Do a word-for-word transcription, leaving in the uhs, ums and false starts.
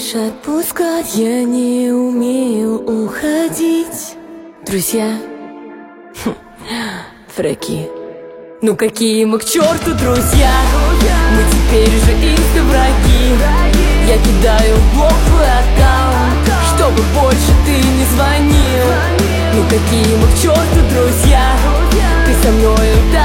умеешь отпускать, я не умею уходить. Друзья, фреки. Ну какие мы к черту друзья, мы теперь же инста-враги. Я кидаю в блог твой аккаунт, чтобы больше ты не звонил. Ну какие мы к черту друзья, ты со мною